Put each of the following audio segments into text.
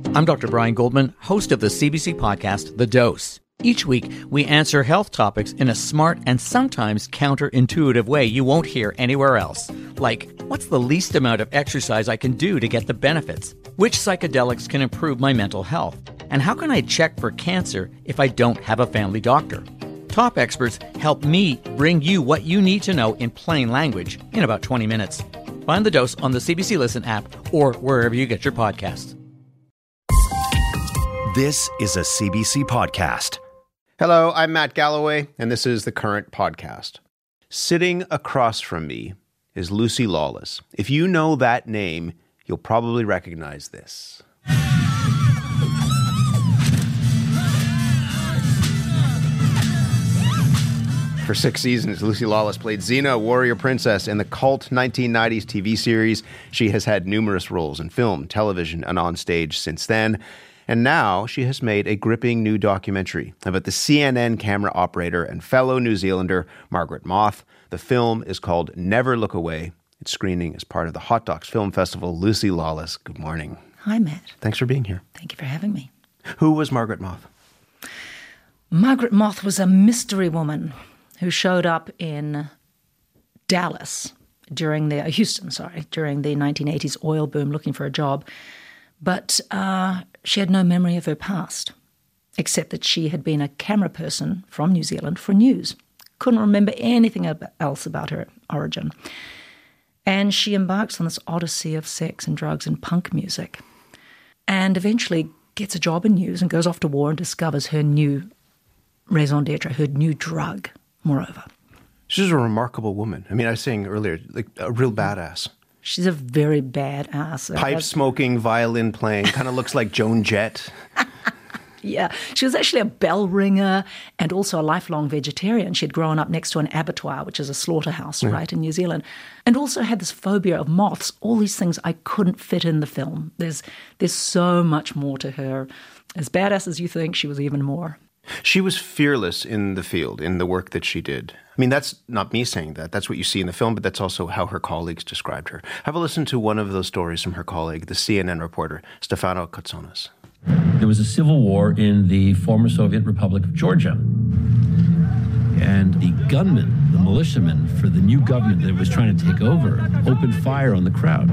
I'm Dr. Brian Goldman, host of the CBC podcast, The Dose. Each week, we answer health topics in a smart and sometimes counterintuitive way you won't hear anywhere else. Like, what's the least amount of exercise I can do to get the benefits? Which psychedelics can improve my mental health? And how can I check for cancer if I don't have a family doctor? Top experts help me bring you what you need to know in plain language in about 20 minutes. Find The Dose on the CBC Listen app or wherever you get your podcasts. This is a CBC podcast. Hello, I'm Matt Galloway, and this is The Current Podcast. Sitting across from me is Lucy Lawless. If you know that name, you'll probably recognize this. For 6 seasons, Lucy Lawless played Xena, warrior princess, in the cult 1990s TV series. She has had numerous roles in film, television, and on stage since then. And now she has made a gripping new documentary about the CNN camera operator and fellow New Zealander, Margaret Moth. The film is called Never Look Away. It's screening as part of the Hot Docs Film Festival. Lucy Lawless, good morning. Hi, Matt. Thanks for being here. Thank you for having me. Who was Margaret Moth? Margaret Moth was a mystery woman who showed up in Houston, during the 1980s oil boom looking for a job. But she had no memory of her past, except that she had been a camera person from New Zealand for news. Couldn't remember anything else about her origin. And she embarks on this odyssey of sex and drugs and punk music, and eventually gets a job in news and goes off to war and discovers her new raison d'etre, her new drug, moreover. She's a remarkable woman. I mean, I was saying earlier, like a real badass. She's a very badass. Pipe smoking, violin playing, kind of looks like Joan Jett. Yeah, she was actually a bell ringer and also a lifelong vegetarian. She'd grown up next to an abattoir, which is a slaughterhouse, right, in New Zealand, and also had this phobia of moths. All these things I couldn't fit in the film. There's so much more to her. As badass as you think, she was even more. She was fearless in the field, in the work that she did. I mean, that's not me saying that. That's what you see in the film, but that's also how her colleagues described her. Have a listen to one of those stories from her colleague, the CNN reporter, Stefano Kotsonis. There was a civil war in the former Soviet Republic of Georgia. And the gunmen, the militiamen for the new government that was trying to take over, opened fire on the crowd.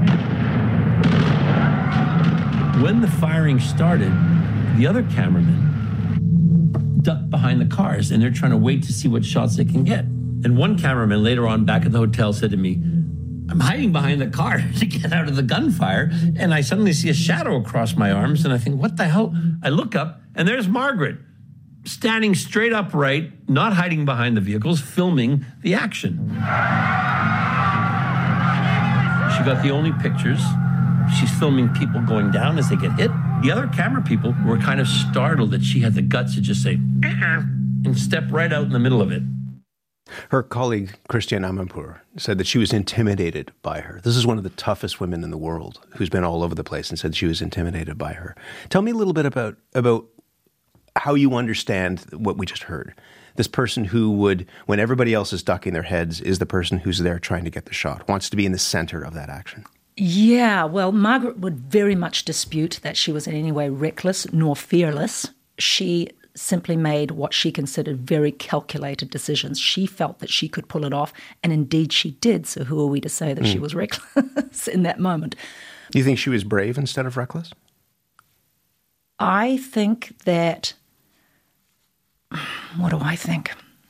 When the firing started, the other cameramen ducked behind the cars, and they're trying to wait to see what shots they can get. And one cameraman later on back at the hotel said to me, I'm hiding behind the car to get out of the gunfire, and I suddenly see a shadow across my arms, and I think, what the hell? I look up, and there's Margaret, standing straight upright, not hiding behind the vehicles, filming the action. She got the only pictures. She's filming people going down as they get hit. The other camera people were kind of startled that she had the guts to just say, and step right out in the middle of it. Her colleague, Christiane Amanpour, said that she was intimidated by her. This is one of the toughest women in the world who's been all over the place, and said she was intimidated by her. Tell me a little bit about how you understand what we just heard. This person who would, when everybody else is ducking their heads, is the person who's there trying to get the shot, wants to be in the center of that action. Yeah, well, Margaret would very much dispute that she was in any way reckless nor fearless. She simply made what she considered very calculated decisions. She felt that she could pull it off, and indeed she did. So who are we to say that she was reckless in that moment? Do you think she was brave instead of reckless? I think that... What do I think?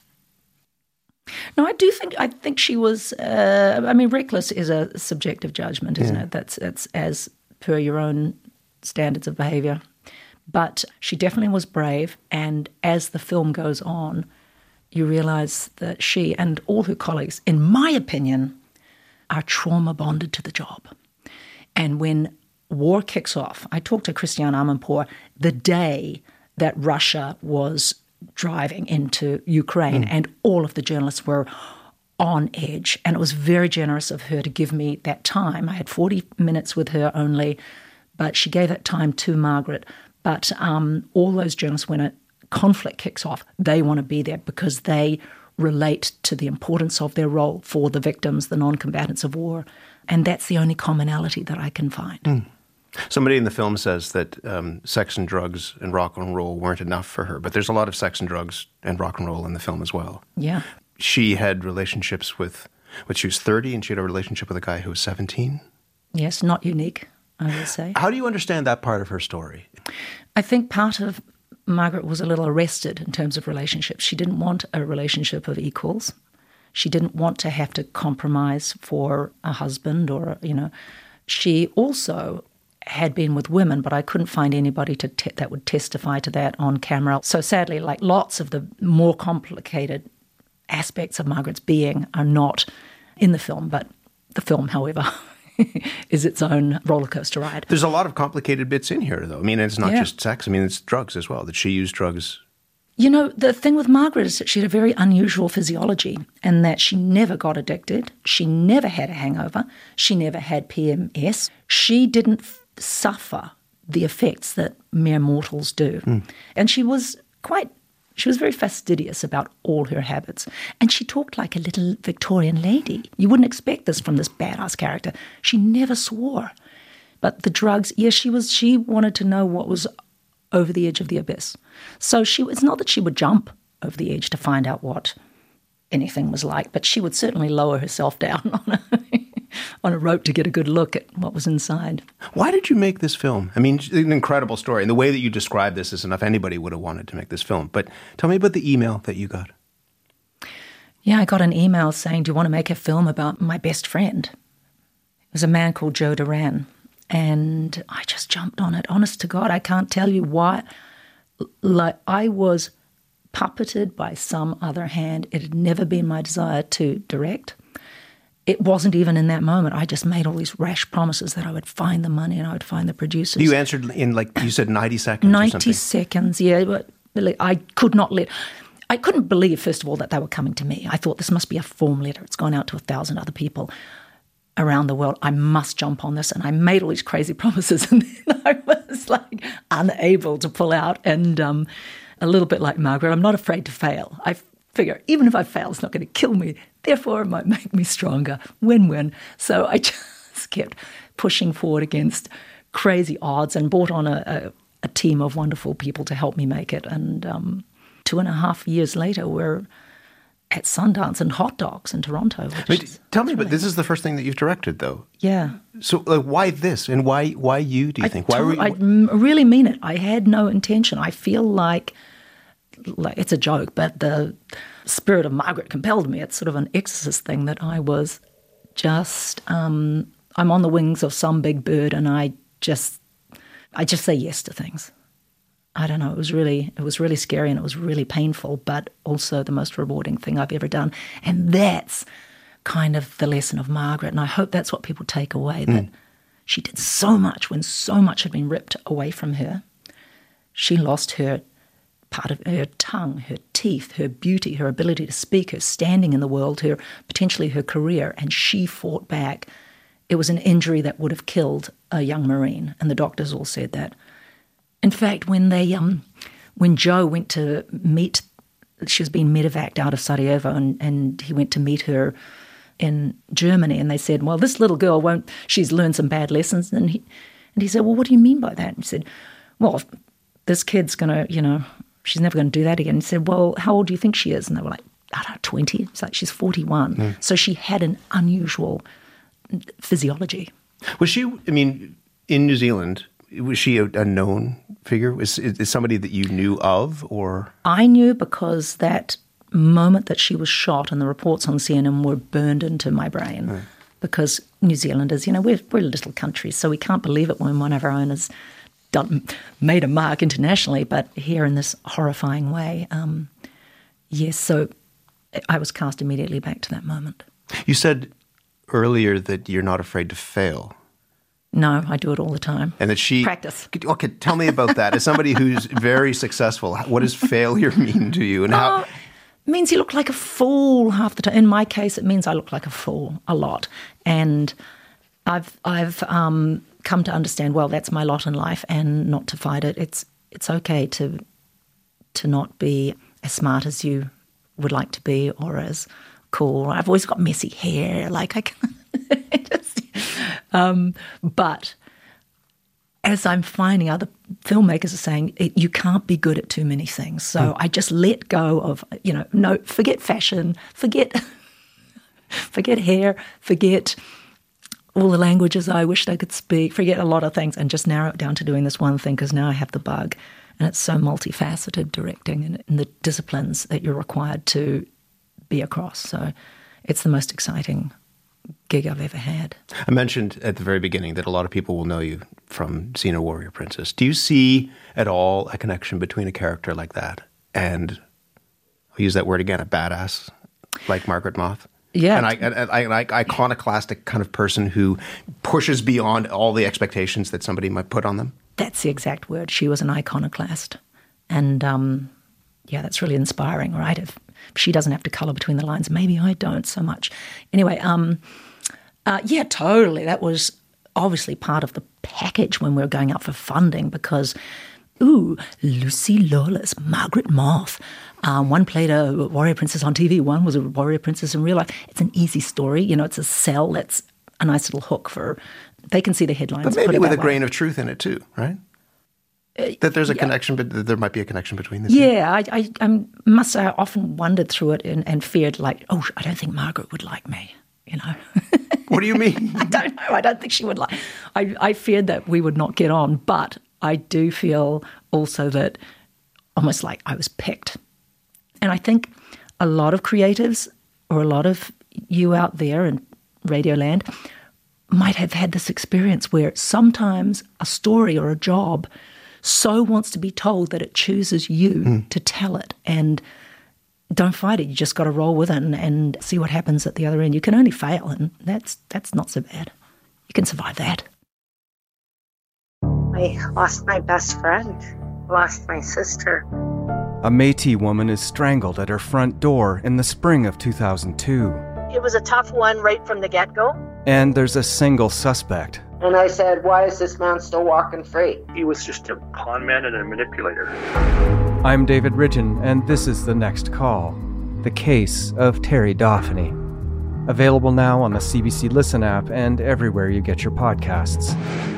No, I think she was, reckless is a subjective judgment, isn't it? That's as per your own standards of behavior. But she definitely was brave, and as the film goes on, you realize that she and all her colleagues, in my opinion, are trauma bonded to the job. And when war kicks off, I talked to Christiane Amanpour the day that Russia was driving into Ukraine, and all of the journalists were on edge. And it was very generous of her to give me that time. I had 40 minutes with her only, but she gave that time to Margaret. But all those journalists, when a conflict kicks off, they want to be there because they relate to the importance of their role for the victims, the non-combatants of war. And that's the only commonality that I can find. Somebody in the film says that sex and drugs and rock and roll weren't enough for her, but there's a lot of sex and drugs and rock and roll in the film as well. Yeah. She had relationships with, when she was 30, and she had a relationship with a guy who was 17. Yes, not unique, I would say. How do you understand that part of her story? I think part of Margaret was a little arrested in terms of relationships. She didn't want a relationship of equals. She didn't want to have to compromise for a husband or, She also had been with women, but I couldn't find anybody that would testify to that on camera. So sadly, like lots of the more complicated aspects of Margaret's being are not in the film, but the film, however, is its own roller coaster ride. There's a lot of complicated bits in here, though. I mean, it's not just sex. I mean, it's drugs as well, that she used drugs. The thing with Margaret is that she had a very unusual physiology and that she never got addicted. She never had a hangover. She never had PMS. She didn't suffer the effects that mere mortals do. And she was very fastidious about all her habits. And she talked like a little Victorian lady. You wouldn't expect this from this badass character. She never swore. But the drugs, she wanted to know what was over the edge of the abyss. So it's not that she would jump over the edge to find out what anything was like, but she would certainly lower herself down on a rope to get a good look at what was inside. Why did you make this film? I mean, an incredible story. And the way that you describe this is enough. Anybody would have wanted to make this film. But tell me about the email that you got. Yeah, I got an email saying, do you want to make a film about my best friend? It was a man called Joe Duran. And I just jumped on it. Honest to God, I can't tell you why. Like, I was puppeted by some other hand. It had never been my desire to direct. It wasn't even in that moment. I just made all these rash promises that I would find the money and I would find the producers. You answered in, like you said, 90 seconds 90 seconds, yeah. But I couldn't believe, first of all, that they were coming to me. I thought, this must be a form letter. It's gone out to 1,000 other people around the world. I must jump on this. And I made all these crazy promises and then I was like unable to pull out. And a little bit like Margaret, I'm not afraid to fail. I figure even if I fail, it's not going to kill me. Therefore, it might make me stronger. Win-win. So I just kept pushing forward against crazy odds and brought on a team of wonderful people to help me make it. And 2.5 years later, we're at Sundance and Hot Dogs in Toronto. Tell me, but this is the first thing that you've directed, though. Yeah. So why this? And why you, do you think? I really mean it. I had no intention. I feel like it's a joke, but the spirit of Margaret compelled me. It's sort of an exorcist thing that I was just, I'm on the wings of some big bird and I just say yes to things. I don't know, it was really scary and it was really painful, but also the most rewarding thing I've ever done. And that's kind of the lesson of Margaret. And I hope that's what people take away, that she did so much when so much had been ripped away from her. She lost her part of her tongue, her teeth, her beauty, her ability to speak, her standing in the world, potentially her career, and she fought back. It was an injury that would have killed a young Marine, and the doctors all said that. In fact, when Joe went to meet, she was being medevaced out of Sarajevo, and he went to meet her in Germany, and they said, well, this little girl she's learned some bad lessons. And he said, well, what do you mean by that? And he said, well, this kid's going to, she's never going to do that again. And he said, well, how old do you think she is? And they were like, I don't know, 20. It's like, she's 41. So she had an unusual physiology. Was she, in New Zealand, was she a known figure? Is somebody that you knew of, or? I knew because that moment that she was shot and the reports on CNN were burned into my brain. Because New Zealanders, we're a little country, so we can't believe it when one of our own has made a mark internationally, but here in this horrifying way. Yes, so I was cast immediately back to that moment. You said earlier that you're not afraid to fail. No, I do it all the time. And that she... Practice. Okay, tell me about that. As somebody who's very successful, what does failure mean to you? And how? It means you look like a fool half the time. In my case, it means I look like a fool a lot. And I've come to understand, well, that's my lot in life, and not to fight it. It's okay to not be as smart as you would like to be, or as cool. I've always got messy hair, like I can. But as I'm finding other filmmakers are saying, you can't be good at too many things. So I just let go of, no, forget fashion, forget hair, forget all the languages I wished I could speak, forget a lot of things, and just narrow it down to doing this one thing, because now I have the bug. And it's so multifaceted, directing, and the disciplines that you're required to be across. So it's the most exciting gig I've ever had. I mentioned at the very beginning that a lot of people will know you from Xena Warrior Princess. Do you see at all a connection between a character like that and, I'll use that word again, a badass like Margaret Moth? Yeah. An iconoclastic kind of person who pushes beyond all the expectations that somebody might put on them? That's the exact word. She was an iconoclast. And, that's really inspiring, right? If she doesn't have to colour between the lines, maybe I don't so much. Anyway, totally. That was obviously part of the package when we were going out for funding, because, Lucy Lawless, Margaret Moth. One played a warrior princess on TV, one was a warrior princess in real life. It's an easy story. It's a sell that's a nice little hook for, they can see the headlines. But maybe with a grain of truth in it too, right? That there's a connection, but there might be a connection between the two. Yeah, I must say I often wondered through it and feared, like, I don't think Margaret would like me, What do you mean? I don't know. I don't think she would like. I feared that we would not get on, but I do feel also that almost like I was picked. And I think a lot of creatives, or a lot of you out there in Radioland, might have had this experience where sometimes a story or a job so wants to be told that it chooses you to tell it. And don't fight it. You just got to roll with it and see what happens at the other end. You can only fail, and that's not so bad. You can survive that. I lost my best friend, lost my sister. A Métis woman is strangled at her front door in the spring of 2002. It was a tough one right from the get-go. And there's a single suspect. And I said, why is this man still walking free? He was just a con man and a manipulator. I'm David Ridgen, and this is The Next Call, the case of Terry Dauphiny. Available now on the CBC Listen app and everywhere you get your podcasts.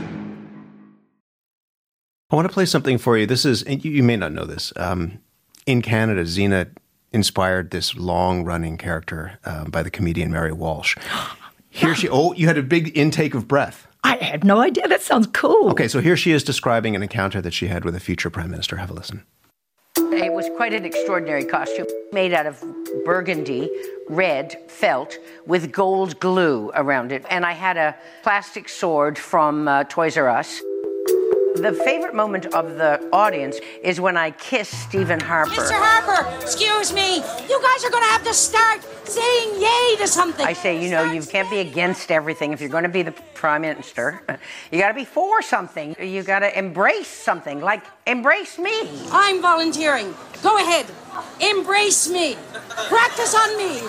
I want to play something for you. This is, and you may not know this, in Canada, Xena inspired this long-running character by the comedian Mary Walsh. Here she, you had a big intake of breath. I had no idea. That sounds cool. Okay, so here she is describing an encounter that she had with a future prime minister. Have a listen. It was quite an extraordinary costume, made out of burgundy, red felt with gold glue around it. And I had a plastic sword from Toys R Us. The favorite moment of the audience is when I kiss Stephen Harper. Mr. Harper, excuse me. You guys are going to have to start saying yay to something. I say, you can't be against everything. If you're going to be the prime minister, you got to be for something. You got to embrace something, like embrace me. I'm volunteering. Go ahead. Embrace me. Practice on me.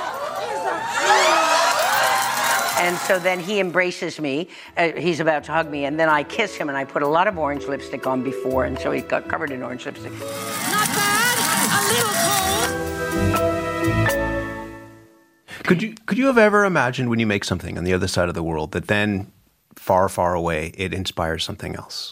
And so then he embraces me. He's about to hug me, and then I kiss him, and I put a lot of orange lipstick on before, and so he got covered in orange lipstick. Not bad. A little cold. Could you have ever imagined when you make something on the other side of the world that then, far, far away, it inspires something else?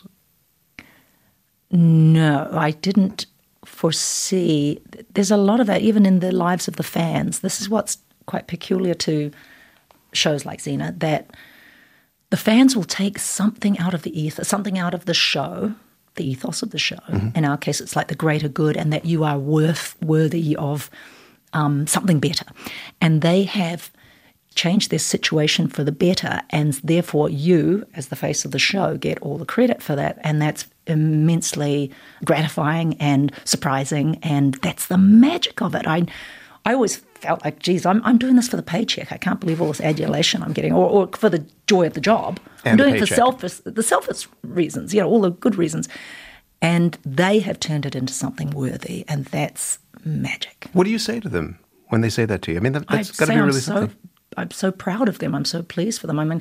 No, I didn't foresee. There's a lot of that, even in the lives of the fans. This is what's quite peculiar to shows like Xena, that the fans will take something out of the ether, something out of the show, the ethos of the show. Mm-hmm. In our case, it's like the greater good, and that you are worthy of something better. And they have changed their situation for the better, and therefore you, as the face of the show, get all the credit for that. And that's immensely gratifying and surprising, and that's the magic of it. I always felt like, geez, I'm doing this for the paycheck. I can't believe all this adulation I'm getting, or for the joy of the job. And I'm doing it for the selfish reasons, all the good reasons. And they have turned it into something worthy, and that's magic. What do you say to them when they say that to you? I mean, that's got to be really something. I'm so proud of them. I'm so pleased for them. I mean,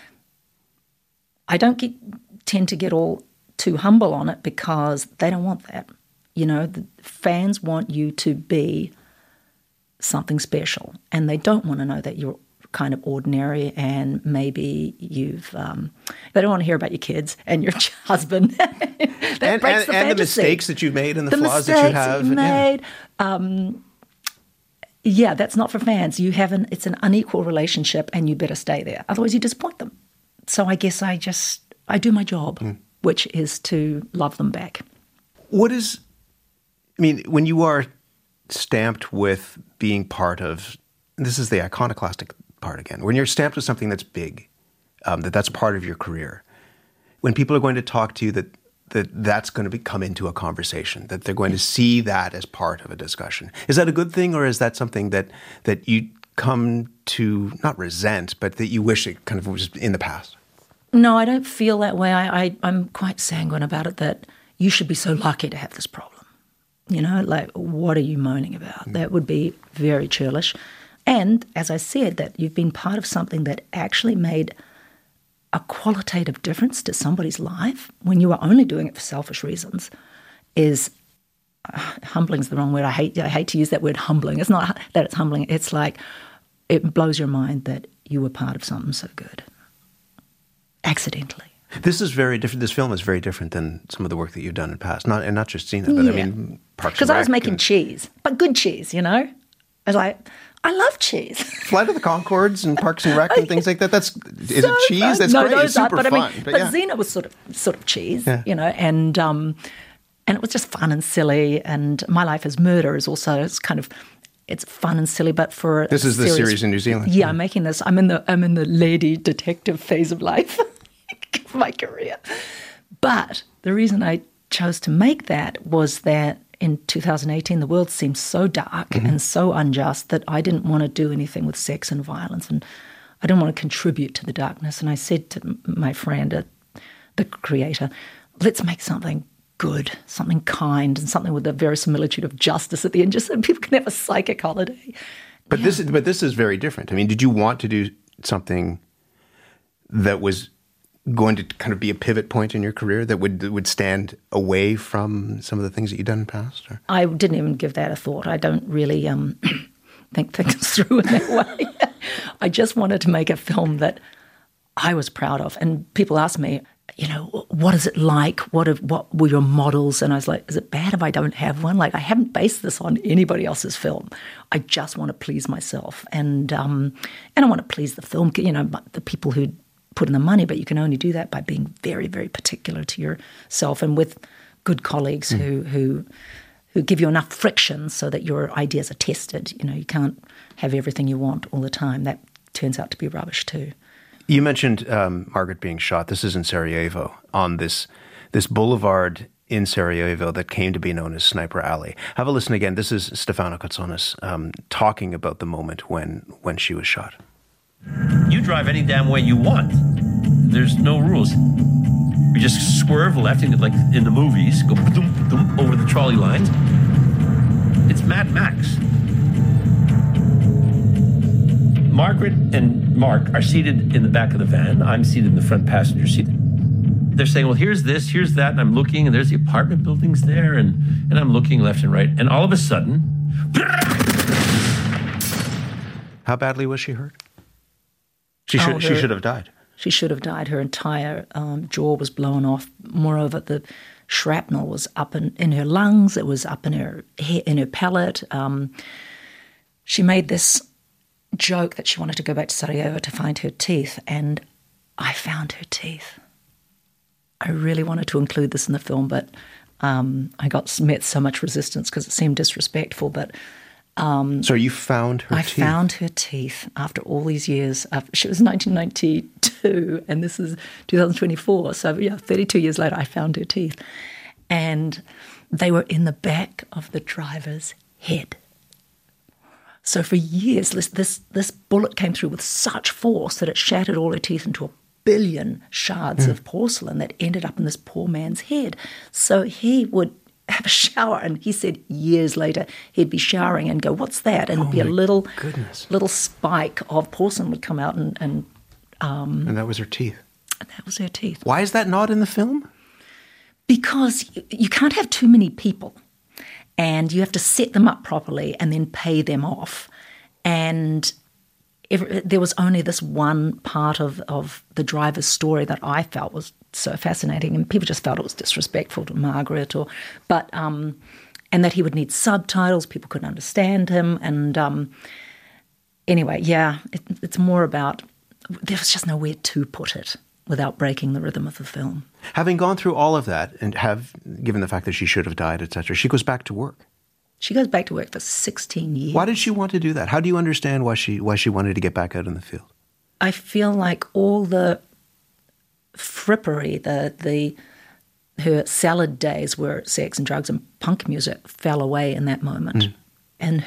I don't tend to get all too humble on it, because they don't want that. The fans want you to be something special, and they don't want to know that you're kind of ordinary, and maybe you've they don't want to hear about your kids and your husband. That breaks the fantasy. And the mistakes that you've made and the flaws that you have. Yeah, that's not for fans. It's an unequal relationship, and you better stay there. Otherwise, you disappoint them. So I guess I do my job, which is to love them back. When you are stamped with being part of, this is the iconoclastic part again, when you're stamped with something that's big, that's part of your career, when people are going to talk to you, that's going to come into a conversation, that they're going to see that as part of a discussion. Is that a good thing, or is that something that you come to not resent, but that you wish it kind of was in the past? No, I don't feel that way. I'm quite sanguine about it, that you should be so lucky to have this problem. What are you moaning about? That would be very churlish. And, as I said, that you've been part of something that actually made a qualitative difference to somebody's life when you are only doing it for selfish reasons is humbling's the wrong word. I hate to use that word humbling. It's not that it's humbling. It's like it blows your mind that you were part of something so good. Accidentally. This is very different. This film is very different than some of the work that you've done in the past. Not just Xena, but Parks and Rec. Because I was making cheese, but good cheese, I was like, I love cheese. Flight of the Conchords and Parks and Rec and things like that. Is it cheese? Fun. That's great. It's super fun. But Xena was sort of cheese, and it was just fun and silly. And My Life as Murder is also it's fun and silly, but for this is the series in New Zealand. Yeah, I'm making this. I'm in the lady detective phase of life. My career. But the reason I chose to make that was that in 2018 the world seemed so dark and so unjust that I didn't want to do anything with sex and violence, and I didn't want to contribute to the darkness. And I said to my friend, the creator, let's make something good, something kind, and something with the verisimilitude of justice at the end, just so people can have a psychic holiday. But this is very different. Did you want to do something that was going to kind of be a pivot point in your career that would stand away from some of the things that you've done in the past? Or? I didn't even give that a thought. I don't really think things through in that way. I just wanted to make a film that I was proud of. And people ask me, what is it like? What were your models? And I was like, is it bad if I don't have one? Like, I haven't based this on anybody else's film. I just want to please myself. And I want to please the film, the people who put in the money, but you can only do that by being very, very particular to yourself and with good colleagues who give you enough friction so that your ideas are tested. You can't have everything you want all the time. That turns out to be rubbish too. You mentioned Margaret being shot. This is in Sarajevo, on this boulevard in Sarajevo that came to be known as Sniper Alley. Have a listen again. This is Stefano Katsonis talking about the moment when she was shot. You drive any damn way you want. There's no rules. You just swerve left, and like in the movies, go boom, over the trolley lines. It's Mad Max. Margaret and Mark are seated in the back of the van. I'm seated in the front passenger seat. They're saying, well, here's this, here's that, and I'm looking, and there's the apartment buildings there, and I'm looking left and right, and all of a sudden... How badly was she hurt? She should have died. She should have died. Her entire jaw was blown off. Moreover, the shrapnel was up in her lungs. It was up in her palate. She made this joke that she wanted to go back to Sarajevo to find her teeth, and I found her teeth. I really wanted to include this in the film, but I met so much resistance because it seemed disrespectful, but... So you found her teeth? I found her teeth after all these years. She was 1992, and this is 2024. So, 32 years later, I found her teeth. And they were in the back of the driver's head. So for years, this bullet came through with such force that it shattered all her teeth into 1 billion shards of porcelain that ended up in this poor man's head. So he would have a shower, and he said years later he'd be showering and go, what's that? And it'd be a little spike of porcelain would come out and that was her teeth. And that was her teeth. Why is that not in the film? Because you can't have too many people, and you have to set them up properly and then pay them off. And there was only this one part of the driver's story that I felt was so fascinating, and people just felt it was disrespectful to Margaret, and that he would need subtitles, people couldn't understand him, and anyway, it's more about, there was just nowhere to put it without breaking the rhythm of the film. Having gone through all of that, and given the fact that she should have died, etc., she goes back to work. She goes back to work for 16 years. Why did she want to do that? How do you understand why she wanted to get back out in the field? I feel like all the frippery, her salad days where sex and drugs and punk music fell away in that moment. And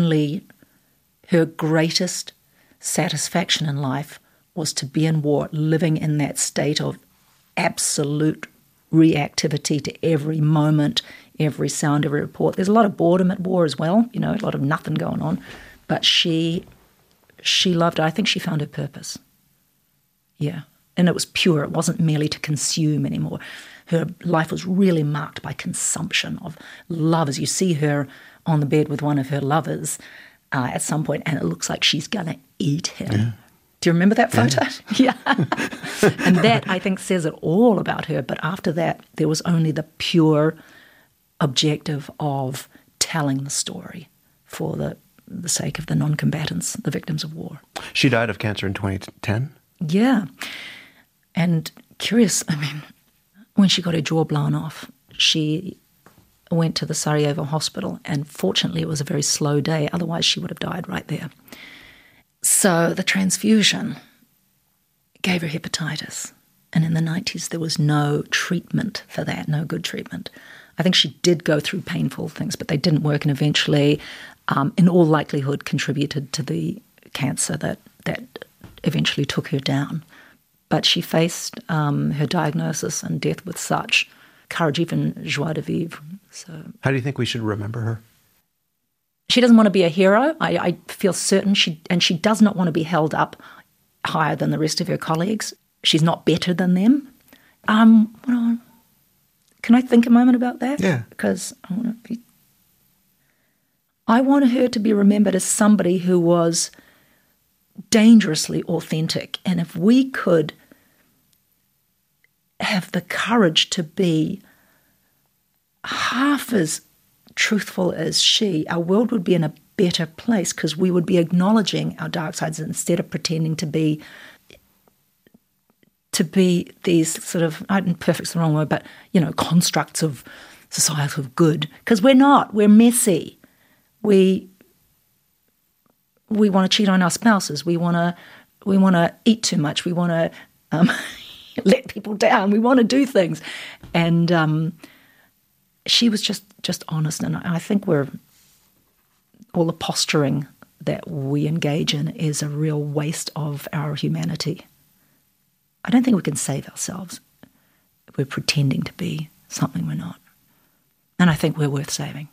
her greatest satisfaction in life was to be in war, living in that state of absolute reactivity to every moment, every sound, every report. There's a lot of boredom at war as well, a lot of nothing going on. But she loved it. I think she found her purpose. Yeah. And it was pure. It wasn't merely to consume anymore. Her life was really marked by consumption of lovers. You see her on the bed with one of her lovers at some point, and it looks like she's going to eat him. Yeah. Do you remember that photo? Yeah. And that, I think, says it all about her. But after that, there was only the pure objective of telling the story for the sake of the non-combatants, the victims of war. She died of cancer in 2010? Yeah. And curious, when she got her jaw blown off, she went to the Sarajevo hospital, and fortunately it was a very slow day, otherwise she would have died right there. So the transfusion gave her hepatitis, and in the 90s there was no treatment for that, no good treatment. I think she did go through painful things, but they didn't work, and eventually, in all likelihood, contributed to the cancer that eventually took her down. But she faced her diagnosis and death with such courage, even joie de vivre. So, how do you think we should remember her? She doesn't want to be a hero. I feel certain she does not want to be held up higher than the rest of her colleagues. She's not better than them. Can I think a moment about that? Yeah. Because I want her to be remembered as somebody who was dangerously authentic. And if we could have the courage to be half as truthful as she, our world would be in a better place, because we would be acknowledging our dark sides instead of pretending to be these sort of, perfect's the wrong word, but, constructs of societal good. Because we're not. We're messy. We want to cheat on our spouses. We want to eat too much. We want to let people down. We want to do things. And she was just honest. And I think all the posturing that we engage in is a real waste of our humanity. I don't think we can save ourselves if we're pretending to be something we're not. And I think we're worth saving.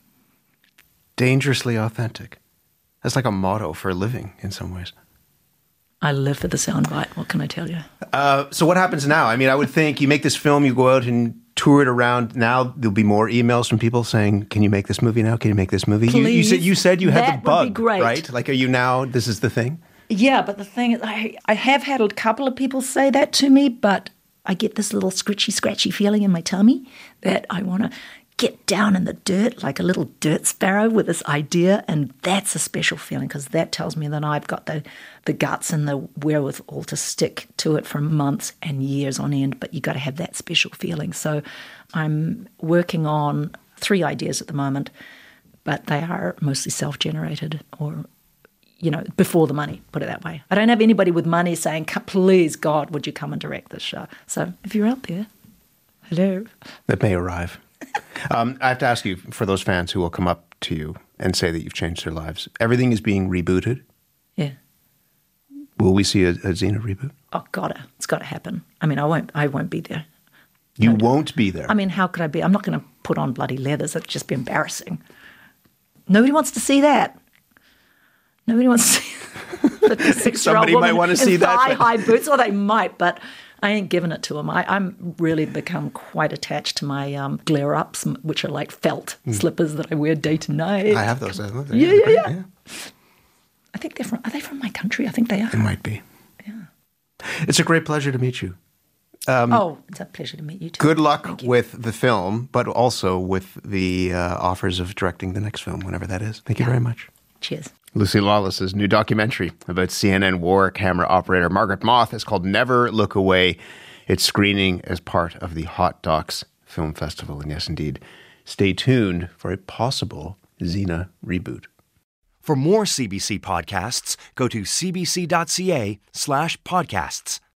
Dangerously authentic. That's like a motto for living in some ways. I live for the soundbite. What can I tell you? So what happens now? I would think you make this film, you go out and tour it around. Now there'll be more emails from people saying, "Can you make this movie now? Can you make this movie?" Please. You said you had the bug, that would be great. Right? Like, are you now? This is the thing. Yeah, but the thing is, I have had a couple of people say that to me, but I get this little scratchy feeling in my tummy that I want to get down in the dirt like a little dirt sparrow with this idea, and that's a special feeling, because that tells me that I've got the guts and the wherewithal to stick to it for months and years on end, but you've got to have that special feeling. So I'm working on 3 ideas at the moment, but they are mostly self-generated or, before the money, put it that way. I don't have anybody with money saying, "Please, God, would you come and direct this show?" So if you're out there, hello. That may arrive. I have to ask you, for those fans who will come up to you and say that you've changed their lives, everything is being rebooted? Yeah. Will we see a Xena reboot? Oh, it's got to happen. I won't be there. You won't be there? How could I be? I'm not going to put on bloody leathers. That'd just be embarrassing. Nobody wants to see that. Nobody wants to see 56-year-old Somebody might want to see that. Thigh-high boots, or they might, but I ain't giving it to them. I'm really become quite attached to my glare-ups, which are like felt slippers that I wear day to night. I have those. I love them. Yeah. I think are they from my country? I think they are. It might be. Yeah. It's a great pleasure to meet you. It's a pleasure to meet you too. Good luck with the film, but also with the offers of directing the next film, whenever that is. Thank you very much. Cheers. Lucy Lawless's new documentary about CNN war camera operator Margaret Moth is called Never Look Away. It's screening as part of the Hot Docs Film Festival. And yes, indeed, stay tuned for a possible Xena reboot. For more CBC podcasts, go to cbc.ca/podcasts.